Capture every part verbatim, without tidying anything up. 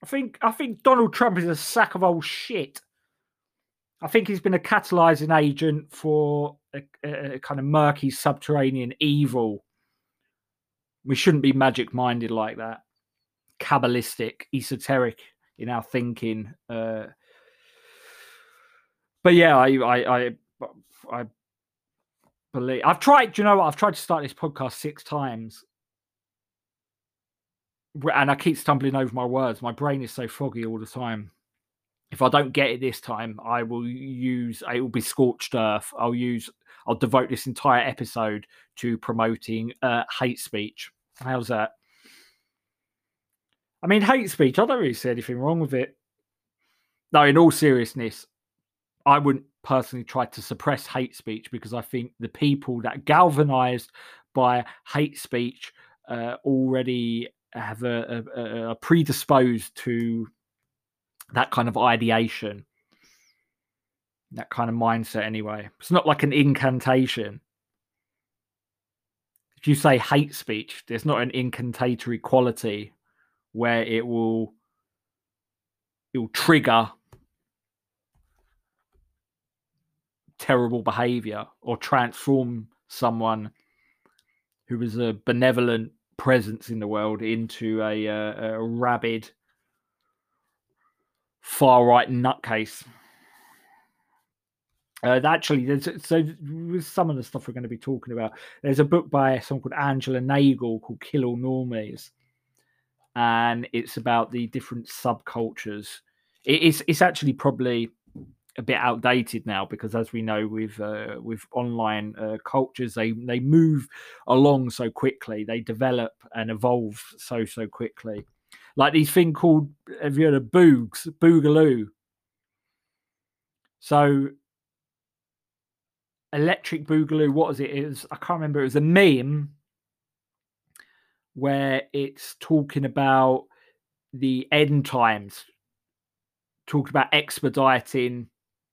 I think I think Donald Trump is a sack of old shit. I think he's been a catalyzing agent for a, a, a kind of murky subterranean evil. We shouldn't be magic-minded like that, Kabbalistic, esoteric in our thinking. Uh, but yeah, I, I, I, I believe I've tried. Do you know what? I've tried to start this podcast six times, and I keep stumbling over my words. My brain is so foggy all the time. If I don't get it this time, I will use. It will be scorched earth. I'll use. I'll devote this entire episode to promoting uh, hate speech. How's that? I mean, hate speech. I don't really see anything wrong with it. No, in all seriousness, I wouldn't personally try to suppress hate speech because I think the people that galvanized by hate speech uh, already have a, a, a predisposed to that kind of ideation, that kind of mindset anyway. It's not like an incantation. If you say hate speech, there's not an incantatory quality where it will it will trigger terrible behavior or transform someone who was a benevolent presence in the world into a, a, a rabid far right nutcase. Uh, actually, there's, so with some of the stuff we're going to be talking about, there's a book by someone called Angela Nagle called Kill All Normies, and it's about the different subcultures. It, it's it's actually probably a bit outdated now because, as we know, with uh, with online uh, cultures, they they move along so quickly, they develop and evolve so so quickly. Like these thing called, have you heard of boogs, boogaloo? So electric boogaloo, what was it? It was, I can't remember. It was a meme where it's talking about the end times, talked about expediting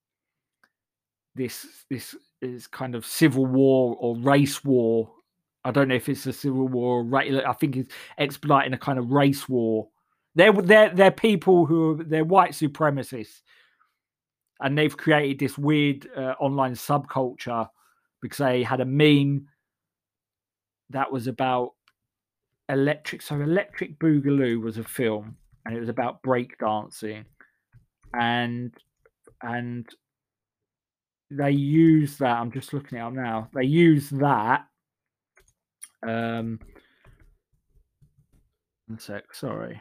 this this is kind of civil war or race war. I don't know if it's a civil war or race. I think it's expediting a kind of race war. They're they're they're people who are they're white supremacists, and they've created this weird uh, online subculture because they had a meme that was about electric. So Electric Boogaloo was a film, and it was about breakdancing, and and they use that. I'm just looking it up now. They use that. Um, one sec. Sorry.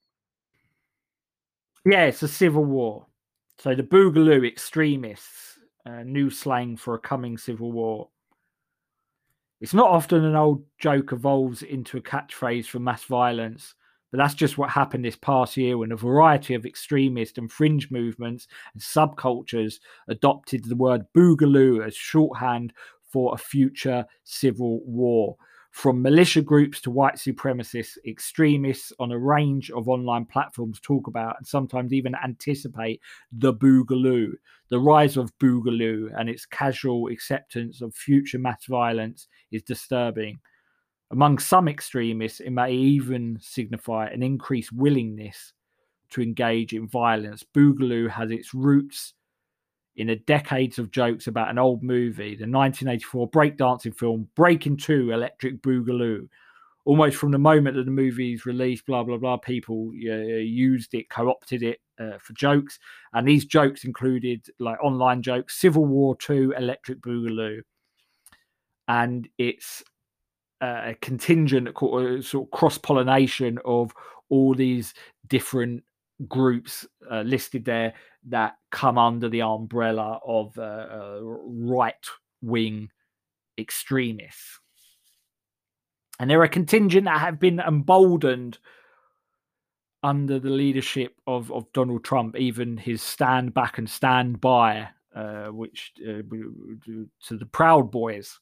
Yeah, it's a civil war. So the Boogaloo extremists, uh, new slang for a coming civil war. It's not often an old joke evolves into a catchphrase for mass violence, but that's just what happened this past year when a variety of extremist and fringe movements and subcultures adopted the word boogaloo as shorthand for a future civil war. From militia groups to white supremacists, extremists on a range of online platforms talk about and sometimes even anticipate the boogaloo. The rise of boogaloo and its casual acceptance of future mass violence is disturbing. Among some extremists, it may even signify an increased willingness to engage in violence. Boogaloo has its roots in a decades of jokes about an old movie, the nineteen eighty-four breakdancing film Breaking Two Electric Boogaloo. Almost from the moment that the movie's released, blah, blah, blah, people uh, used it, co-opted it uh, for jokes. And these jokes included like online jokes, Civil War Two Electric Boogaloo. And it's a contingent sort of cross-pollination of all these different groups uh, listed there that come under the umbrella of uh, uh, right-wing extremists. And they're a contingent that have been emboldened under the leadership of, of Donald Trump, even his stand back and stand by, uh, which uh, to the Proud Boys.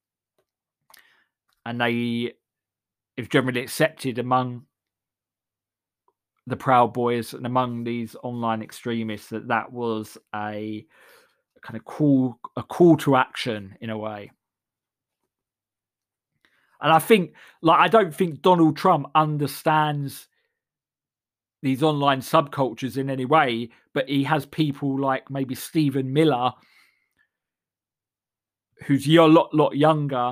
And they is generally accepted among the Proud Boys and among these online extremists that that was a, a kind of call, a call to action in a way. And I think, like, I don't think Donald Trump understands these online subcultures in any way, but he has people like maybe Stephen Miller, who's a lot, lot younger,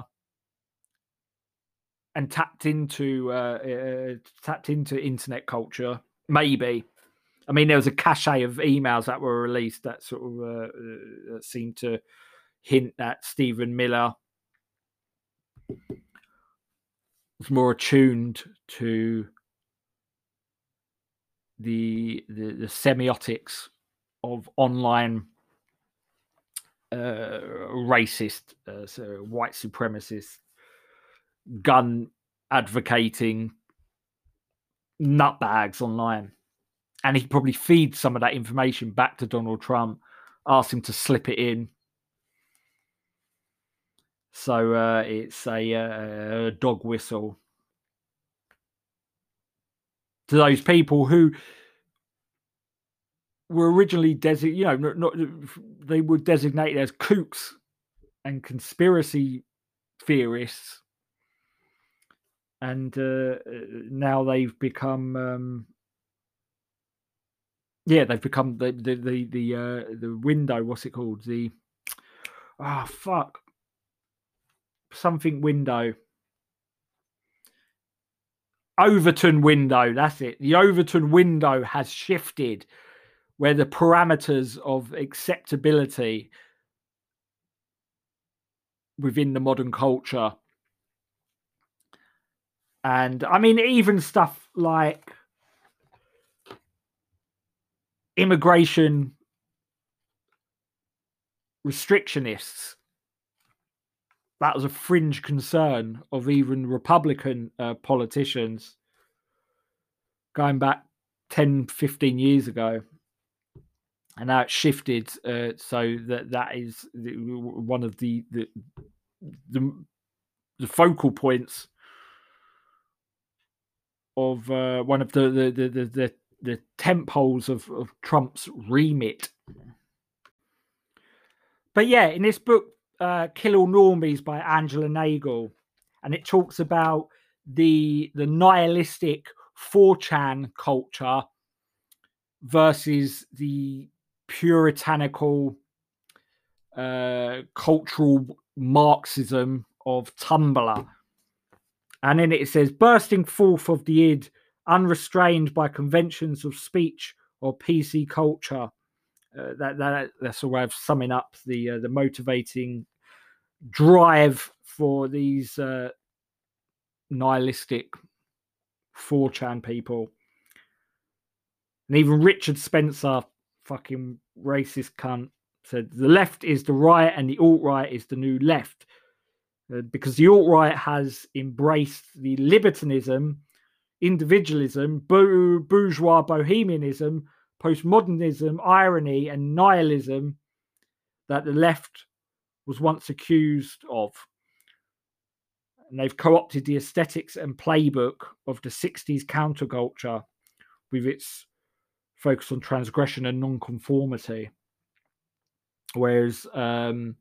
and tapped into uh, uh, tapped into internet culture. Maybe, I mean, there was a cache of emails that were released that sort of uh, uh, seemed to hint that Stephen Miller was more attuned to the the, the semiotics of online uh, racist, uh, so white supremacist, gun advocating nutbags online. And he could probably feed some of that information back to Donald Trump, ask him to slip it in. So uh, it's a, uh, a dog whistle to those people who were originally designated, you know, not, not, they were designated as kooks and conspiracy theorists. And uh, now they've become, um, yeah, they've become the the the the, uh, the window. What's it called? The ah oh, fuck something window. Overton window. That's it. The Overton window has shifted, where the parameters of acceptability within the modern culture. And I mean, even stuff like immigration restrictionists, that was a fringe concern of even Republican uh, politicians going back ten, fifteen years ago. And now it's shifted uh, so that that is one of the the, the, the focal points of uh, one of the the the the, the, the tent poles of, of Trump's remit. But yeah, in this book, uh, Kill All Normies by Angela Nagle, and it talks about the the nihilistic four chan culture versus the puritanical uh, cultural Marxism of Tumblr. And then it says, bursting forth of the id, unrestrained by conventions of speech or P C culture. Uh, that, that that's a way of summing up the uh, the motivating drive for these uh, nihilistic four chan people. And even Richard Spencer, fucking racist cunt, said the left is the right and the alt-right is the new left. Uh, because the alt-right has embraced the libertinism, individualism, bo- bourgeois bohemianism, postmodernism, irony, and nihilism that the left was once accused of. And they've co-opted the aesthetics and playbook of the sixties counterculture with its focus on transgression and non-conformity. Whereas um,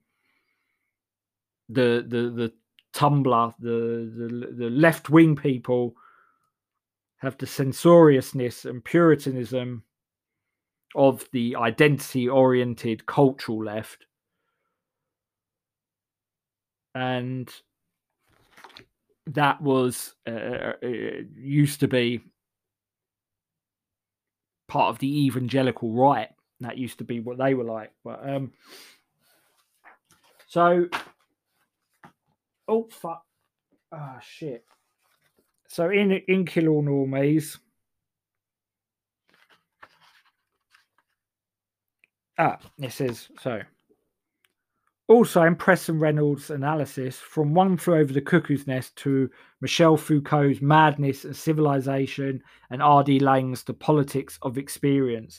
the the the Tumblr, the the, the left-wing people have the censoriousness and puritanism of the identity-oriented cultural left. And that was uh, used to be part of the evangelical right. That used to be what they were like. But um, so, oh fuck, ah oh, shit. So in in Kill All Normies, ah, it says so. Also, in Preston Reynolds' analysis, from One Flew Over the Cuckoo's Nest to Michel Foucault's Madness and Civilization and R D Laing's The Politics of Experience,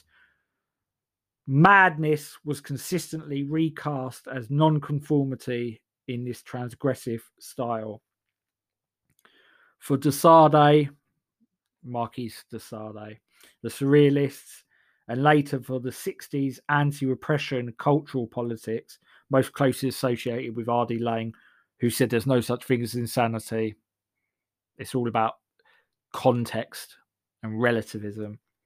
madness was consistently recast as non-conformity in this transgressive style. For de Sade, Marquis de Sade, the Surrealists, and later for the sixties anti-repression cultural politics, most closely associated with R D Laing, who said there's no such thing as insanity. It's all about context and relativism.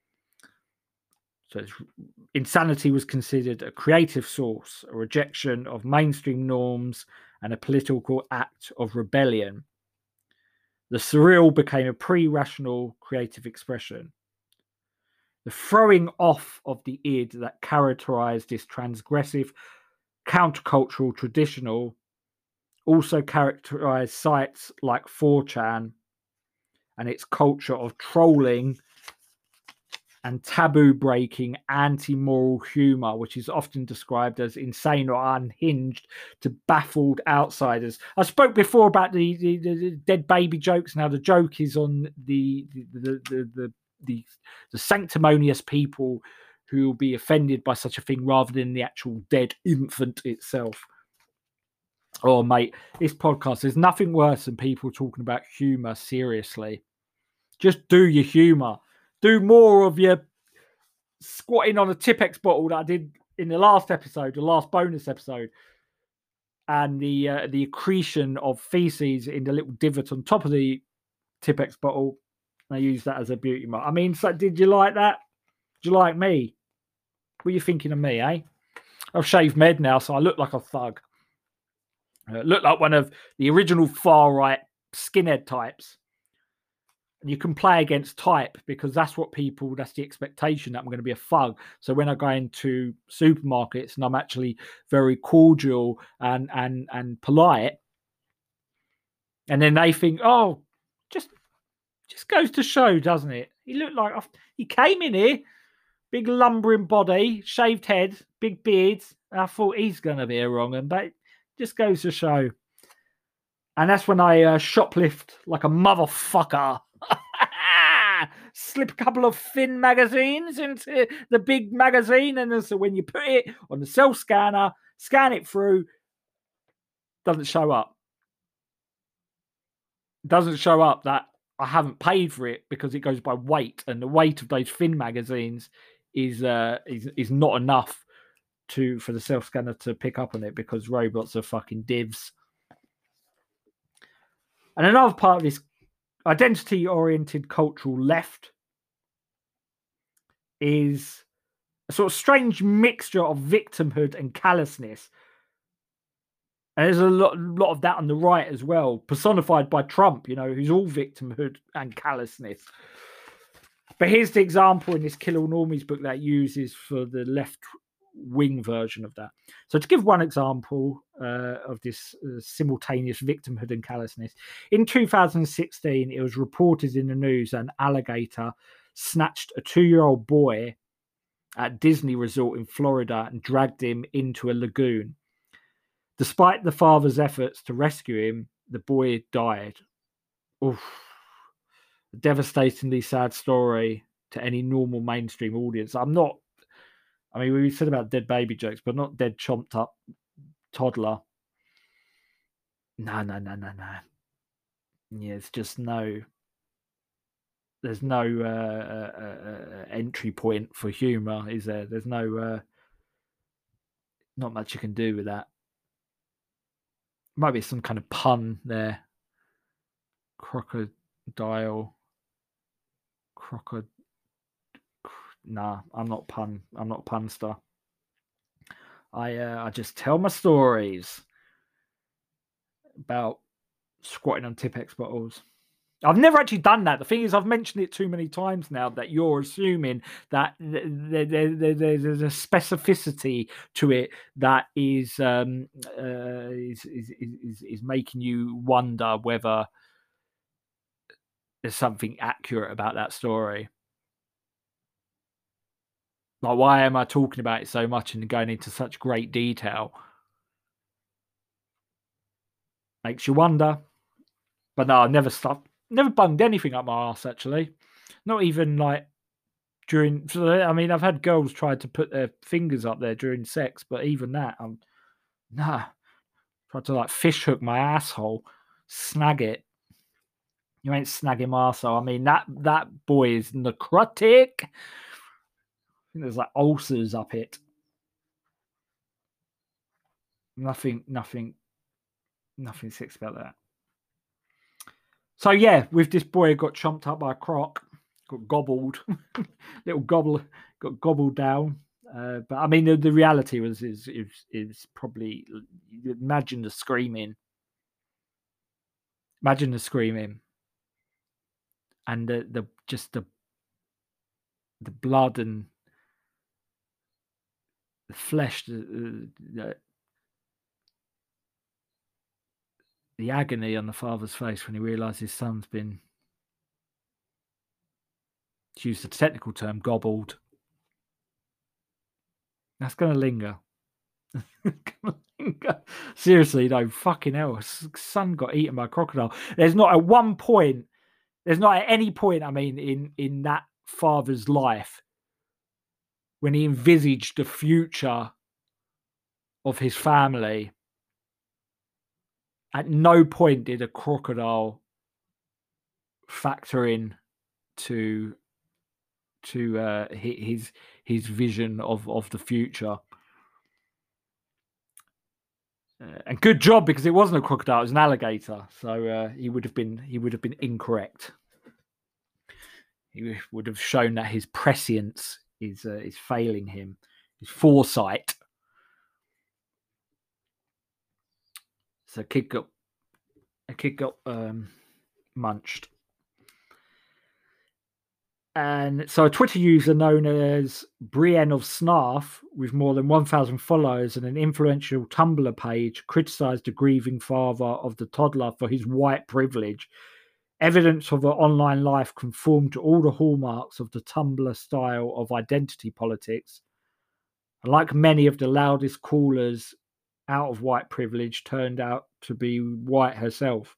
So it's, insanity was considered a creative source, a rejection of mainstream norms, and a political act of rebellion. The surreal became a pre-rational creative expression. The throwing off of the id that characterized this transgressive, countercultural traditional also characterized sites like four chan and its culture of trolling and taboo-breaking anti-moral humor, which is often described as insane or unhinged to baffled outsiders. I spoke before about the, the, the dead baby jokes. Now the joke is on the the the the, the, the, the sanctimonious people who will be offended by such a thing rather than the actual dead infant itself. Oh, mate, this podcast, there's nothing worse than people talking about humor seriously. Just do your humor. Do more of your squatting on a Tipp-Ex bottle that I did in the last episode, the last bonus episode, and the uh, the accretion of feces in the little divot on top of the Tipp-Ex bottle. I use that as a beauty mark. I mean, so did you like that? Did you like me? What are you thinking of me, eh? I've shaved med now, so I look like a thug. I look like one of the original far-right skinhead types. And you can play against type because that's what people, that's the expectation that I'm going to be a thug. So when I go into supermarkets and I'm actually very cordial and and and polite, and then they think, oh, just just goes to show, doesn't it? He looked like he came in here, big lumbering body, shaved head, big beard. And I thought he's going to be a wrong one, but it just goes to show. And that's when I uh, shoplift like a motherfucker. Slip a couple of thin magazines into the big magazine, and so when you put it on the self scanner, scan it through, doesn't show up. Doesn't show up that I haven't paid for it because it goes by weight, and the weight of those thin magazines is uh, is is not enough to for the self scanner to pick up on it because robots are fucking divs. And another part of this identity-oriented cultural left is a sort of strange mixture of victimhood and callousness. And there's a lot, lot of that on the right as well, personified by Trump, you know, who's all victimhood and callousness. But here's the example in this Kill All Normies book that uses for the left-wing version of that. So to give one example uh, of this uh, simultaneous victimhood and callousness, in two thousand sixteen, it was reported in the news that an alligator snatched a two-year-old boy at Disney Resort in Florida and dragged him into a lagoon. Despite the father's efforts to rescue him, the boy died. Oof. A devastatingly sad story to any normal mainstream audience. I'm not, I mean, we said about dead baby jokes, but not dead chomped up toddler. No, no, no, no, no. Yeah, it's just no, there's no uh, uh, uh, entry point for humour, is there? There's no, uh, not much you can do with that. Might be some kind of pun there. Crocodile. Crocodile. Nah, I'm not pun. I'm not punster. I uh, I just tell my stories about squatting on Tipp-Ex bottles. I've never actually done that. The thing is, I've mentioned it too many times now that you're assuming that there, there, there, there's a specificity to it that is, um, uh, is, is, is, is making you wonder whether there's something accurate about that story. Like, why am I talking about it so much and going into such great detail? Makes you wonder. But no, I never stopped. Never bunged anything up my ass, actually. Not even like during. I mean, I've had girls try to put their fingers up there during sex, but even that, I'm nah. Tried to like fish hook my asshole, snag it. You ain't snagging my asshole. I mean, that that boy is necrotic. I think there's like ulcers up it. Nothing, nothing, nothing sexy about that. So yeah, with this boy got chomped up by a croc, got gobbled, little gobble got gobbled down. Uh, but I mean, the, the reality was is is is probably, imagine the screaming, imagine the screaming, and the the just the the blood and the flesh, the, the, the agony on the father's face when he realised his son's been, to use the technical term, gobbled. That's going to linger. Seriously, though, fucking hell, his son got eaten by a crocodile. There's not at one point, there's not at any point, I mean, in, in that father's life when he envisaged the future of his family. At no point did a crocodile factor in to to uh, his his vision of of the future. Uh, and good job, because it wasn't a crocodile; it was an alligator. So uh, he would have been he would have been incorrect. He would have shown that his prescience is uh, is failing him, his foresight. So a kid got a kid got um, munched. And so a Twitter user known as Brienne of Snarf, with more than one thousand followers and an influential Tumblr page, criticised the grieving father of the toddler for his white privilege. Evidence of her online life conformed to all the hallmarks of the Tumblr style of identity politics. And like many of the loudest callers out of white privilege, turned out to be white herself.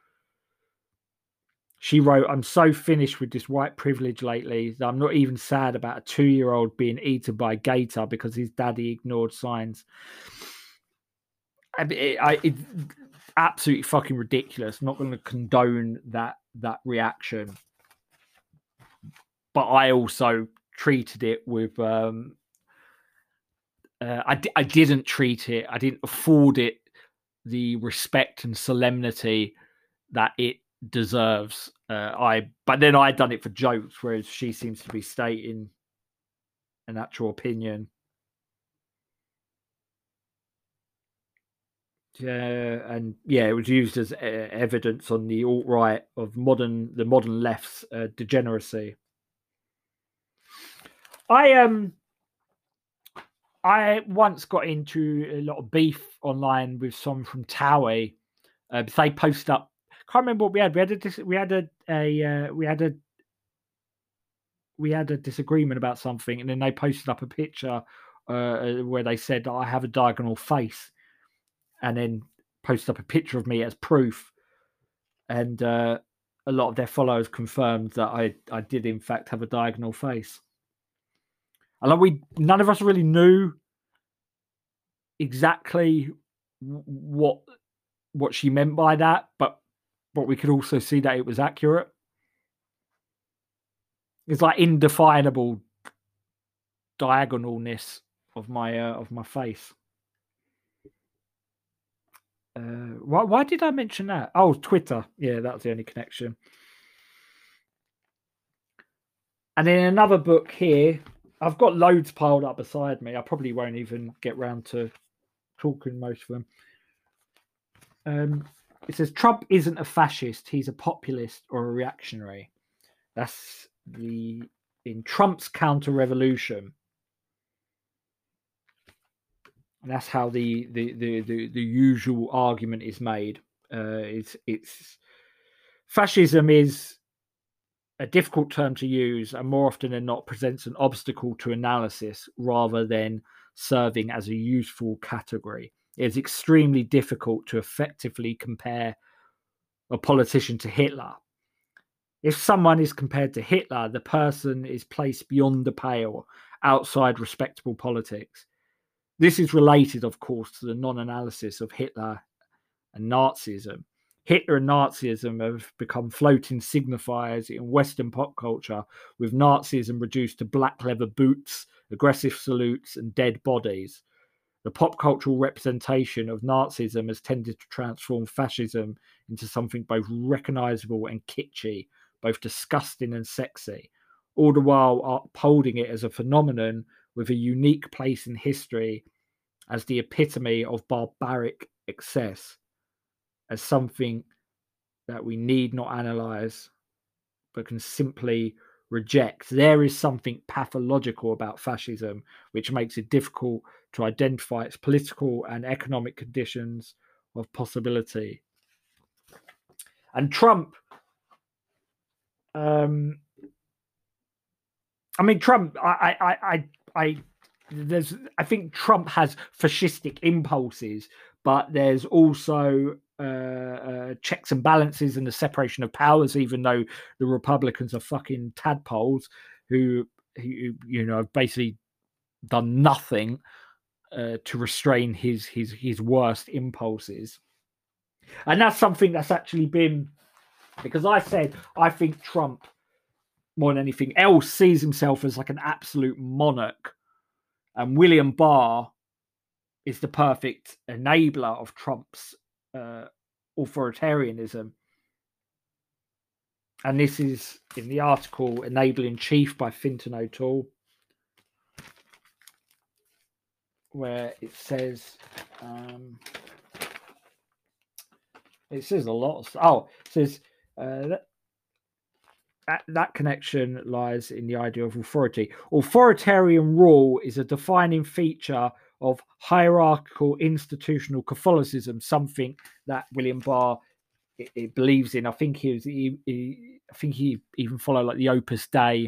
She wrote, "I'm so finished with this white privilege lately that I'm not even sad about a two-year-old being eaten by a gator because his daddy ignored signs." I, it, I, it's absolutely fucking ridiculous. I'm not going to condone that that reaction, but I also treated it with. Um, uh, I I didn't treat it. I didn't afford it the respect and solemnity that it deserves. Uh, I, but then I done it for jokes, whereas she seems to be stating an actual opinion. Yeah, and yeah, it was used as uh, evidence on the alt-right of modern, the modern left's uh, degeneracy. I um, I once got into a lot of beef online with someone from Towie. Uh, they posted up. Can't remember what we had. We had a we had a, a uh, we had a we had a disagreement about something, and then they posted up a picture uh, where they said, "I have a diagonal face," and then posted up a picture of me as proof. And uh, a lot of their followers confirmed that I I did in fact have a diagonal face. And like we, none of us really knew exactly what what she meant by that, but but we could also see that it was accurate. It's like indefinable diagonalness of my uh, of my face. Uh, why why did I mention that? Oh, Twitter. Yeah, that was the only connection. And in another book here, I've got loads piled up beside me. I probably won't even get round to talking most of them. Um, it says Trump isn't a fascist; he's a populist or a reactionary. That's the in Trump's counter-revolution. And that's how the the, the the the usual argument is made. Uh, it's it's fascism is a difficult term to use, and more often than not presents an obstacle to analysis rather than serving as a useful category. It's extremely difficult to effectively compare a politician to Hitler. If someone is compared to Hitler, the person is placed beyond the pale, outside respectable politics. This is related, of course, to the non-analysis of Hitler and Nazism. Hitler and Nazism have become floating signifiers in Western pop culture, with Nazism reduced to black leather boots, aggressive salutes, and dead bodies. The pop cultural representation of Nazism has tended to transform fascism into something both recognizable and kitschy, both disgusting and sexy. all the while upholding it as a phenomenon with a unique place in history as the epitome of barbaric excess, as something that we need not analyze, but can simply reject. There is something pathological about fascism, which makes it difficult to identify its political and economic conditions of possibility. And Trump, um, I mean, Trump, I, I, I, I, there's, I think Trump has fascistic impulses, but there's also uh, uh, checks and balances and the separation of powers. Even though the Republicans are fucking tadpoles who, who you know, have basically done nothing uh, to restrain his his his worst impulses, and that's something that's actually been, because I said I think Trump, more than anything else, sees himself as like an absolute monarch, and William Barr is the perfect enabler of Trump's uh, authoritarianism. And this is in the article Enabling Chief by Fintan O'Toole, where it says um, it says a lot of, oh it says uh, that That, that connection lies in the idea of authority. Authoritarian rule is a defining feature of hierarchical institutional Catholicism, something that William Barr it, it believes in. I think he, was, he, he, I think he even followed like the Opus Dei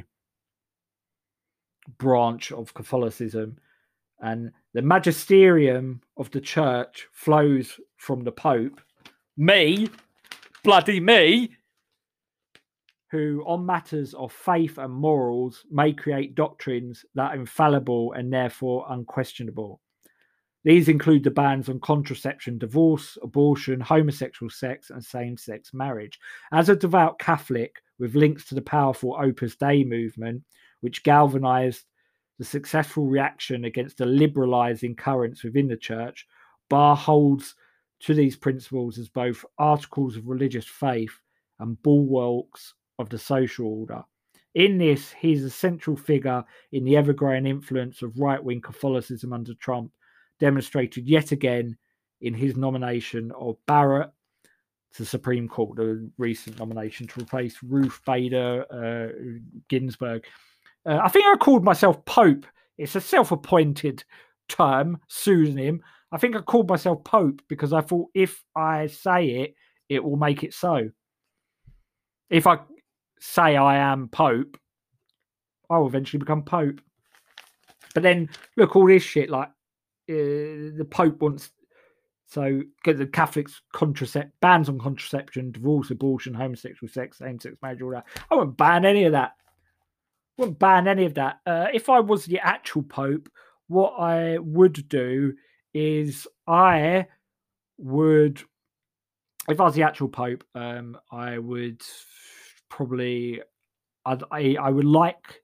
branch of Catholicism, and the magisterium of the Church flows from the Pope, me, bloody me, who on matters of faith and morals may create doctrines that are infallible and therefore unquestionable. These include the bans on contraception, divorce, abortion, homosexual sex, and same-sex marriage. As a devout Catholic with links to the powerful Opus Dei movement, which galvanized the successful reaction against the liberalizing currents within the Church, Barr holds to these principles as both articles of religious faith and bulwarks of the social order. In this, he is a central figure in the ever-growing influence of right-wing Catholicism under Trump, demonstrated yet again in his nomination of Barrett to the Supreme Court, the recent nomination to replace Ruth Bader uh, Ginsburg. Uh, I think I called myself Pope. It's a self-appointed term, pseudonym. I think I called myself Pope because I thought if I say it, it will make it so. If I say I am Pope, I will eventually become Pope. But then look, all this shit, like uh, the Pope wants, so the Catholics contracept bans on contraception, divorce, abortion, homosexual sex, same-sex marriage, all that. I wouldn't ban any of that. I wouldn't ban any of that. Uh, if I was the actual Pope, what I would do is I would, if I was the actual Pope, um, I would probably, I'd, I I would like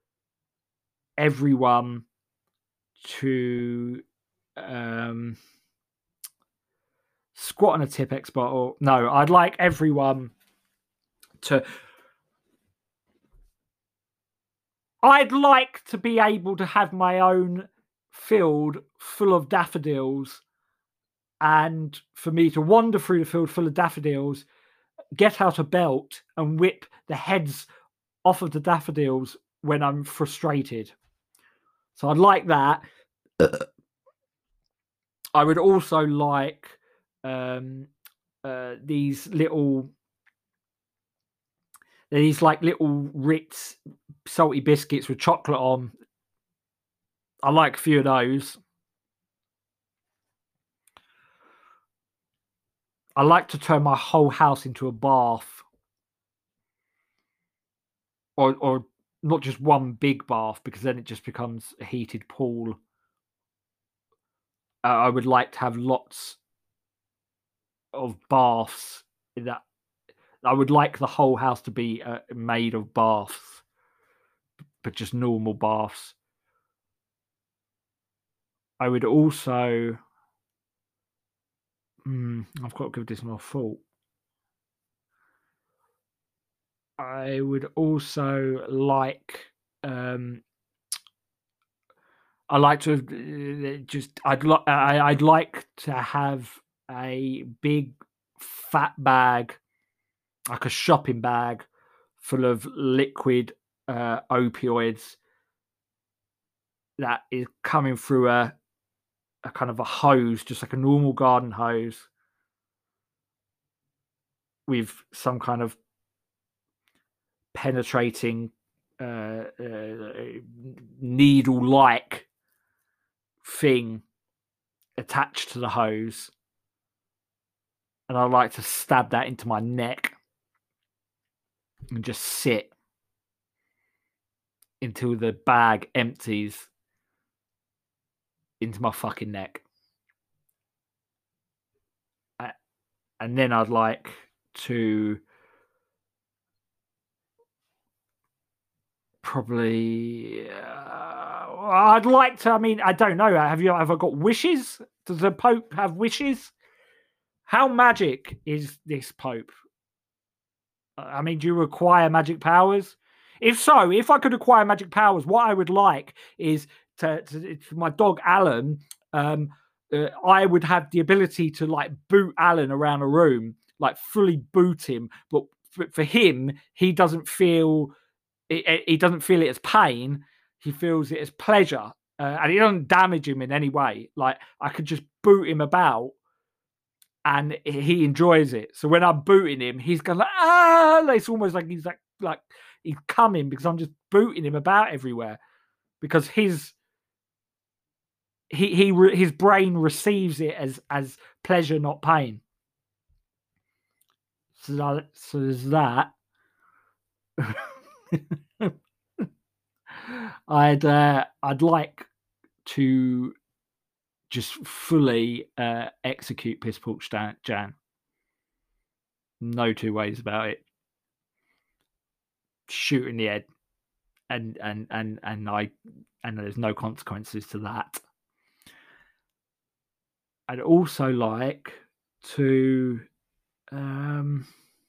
everyone to um, squat on a Tipp-Ex bottle. No, I'd like everyone to. I'd like to be able to have my own field full of daffodils, and for me to wander through the field full of daffodils, get out a belt and whip the heads off of the daffodils when I'm frustrated. So I'd like that. I would also like um, uh, these little, these like little Ritz salty biscuits with chocolate on. I like a few of those. I like to turn my whole house into a bath, or or not just one big bath, because then it just becomes a heated pool. Uh, I would like to have lots of baths in that. I would like the whole house to be uh, made of baths, but just normal baths. I would also, mm, I've got to give this more thought. I would also like. Um, I like to uh, just. I'd like. I'd like to have a big fat bag, like a shopping bag, full of liquid uh, opioids that is coming through a a kind of a hose, just like a normal garden hose, with some kind of penetrating uh, uh, needle-like thing attached to the hose, and I like to stab that into my neck and just sit until the bag empties into my fucking neck. And then I'd like to probably. Uh, I'd like to. I mean, I don't know. Have you ever got wishes? Does the Pope have wishes? How magic is this Pope? I mean, do you require magic powers? If so, if I could acquire magic powers, what I would like is to, to, to my dog Alan. Um, uh, I would have the ability to like boot Alan around a room, like fully boot him. But for, for him, he doesn't feel it, he doesn't feel it as pain. He feels it as pleasure, uh, and it doesn't damage him in any way. Like I could just boot him about, and he enjoys it. So when I'm booting him, he's going like, ah, it's almost like he's like like he's coming because I'm just booting him about everywhere, because his he he his brain receives it as as pleasure, not pain. So that, so there's that. I'd uh, I'd like to just fully uh, execute Piss Pork Jan. No two ways about it. Shoot in the head, and and and and I and there's no consequences to that. I'd also like to um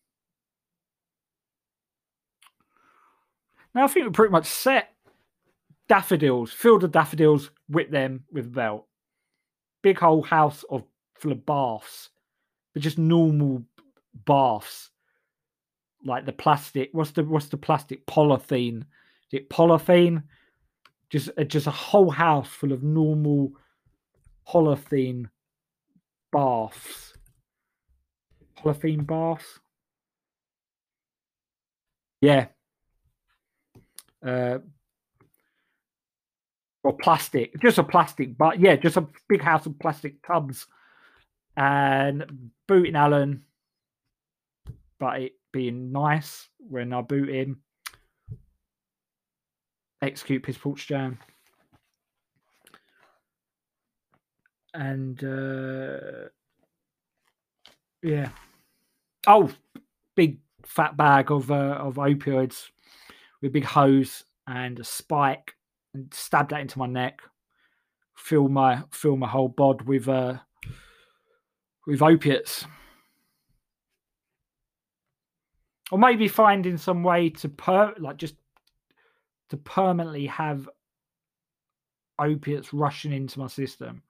now I think we're pretty much set. Daffodils, field of daffodils, whip them with a belt. Big whole house of full of baths, but just normal baths. Like the plastic, what's the what's the plastic polythene? Is it polythene? Just just a whole house full of normal polythene baths. Polythene baths. Yeah. Uh, or plastic, just a plastic, but yeah, just a big house of plastic tubs, and booting Alan, but it being nice when I boot him. Execute Piss Pork Jan. And uh, yeah. Oh, big fat bag of uh, of opioids with a big hose and a spike, and stab that into my neck. Fill my fill my whole bod with uh with opiates. Or maybe finding some way to per like just to permanently have opiates rushing into my system.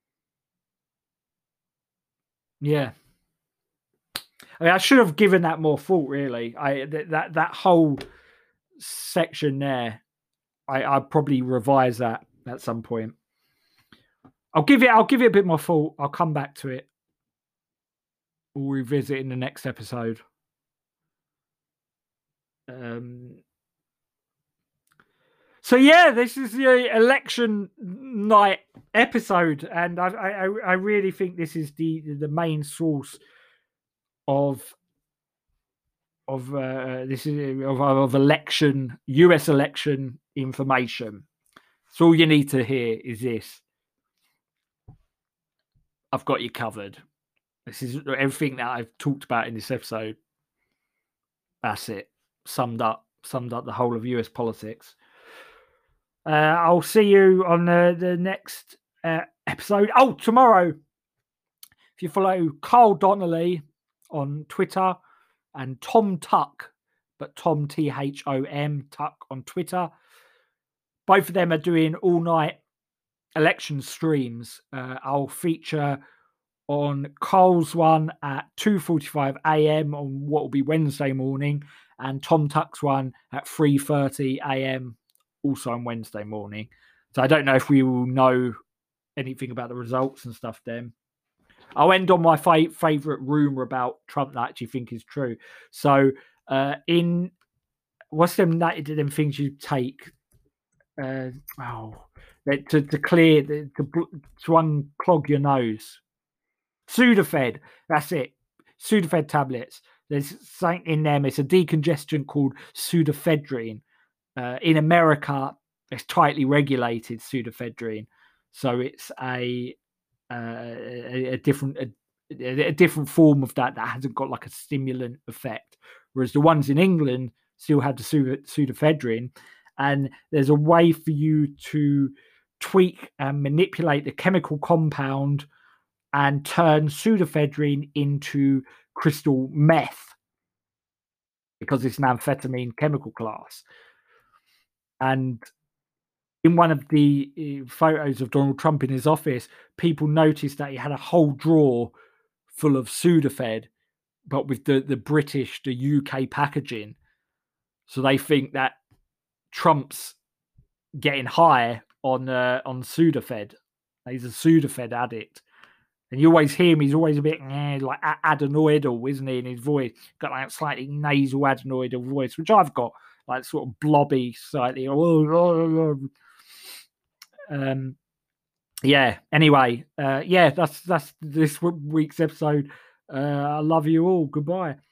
Yeah. I mean, I should have given that more thought, really. I th- that that whole section there, I I'll probably revise that at some point. I'll give it I'll give it a bit more thought. I'll come back to it. We'll revisit in the next episode. Um So yeah, this is the election night episode, and I I, I really think this is the the main source of of uh, this is of, of election U S election information. So all you need to hear is this. I've got you covered. This is everything that I've talked about in this episode. That's it. Summed up. Summed up the whole of U S politics. Uh, I'll see you on the, the next uh, episode. Oh, tomorrow, if you follow Carl Donnelly on Twitter and Tom Tuck, but Tom T H O M Tuck on Twitter. Both of them are doing all night election streams. Uh, I'll feature on Cole's one at two forty-five a.m. on what will be Wednesday morning, and Tom Tuck's one at three thirty a.m. also on Wednesday morning. So I don't know if we will know anything about the results and stuff then. I'll end on my fa- favourite rumour about Trump that I actually think is true. So uh, in, what's them, them things you take? Uh, oh, to, to clear, to, to unclog your nose. Sudafed, that's it. Sudafed tablets. There's something in them. It's a decongestant called pseudoephedrine. Uh, in America, it's tightly regulated pseudoephedrine, so it's a uh, a, a different a, a different form of that that hasn't got like a stimulant effect. Whereas the ones in England still have the pseudoephedrine, and there's a way for you to tweak and manipulate the chemical compound and turn pseudoephedrine into crystal meth because it's an amphetamine chemical class. And in one of the photos of Donald Trump in his office, people noticed that he had a whole drawer full of Sudafed, but with the, the British, the U K packaging. So they think that Trump's getting high on uh, on Sudafed. He's a Sudafed addict. And you always hear him, he's always a bit eh, like adenoidal, isn't he, in his voice? Got like slightly nasal adenoidal voice, which I've got, like sort of blobby, slightly. Um, yeah, anyway, uh, yeah, that's that's this week's episode. Uh, I love you all. Goodbye.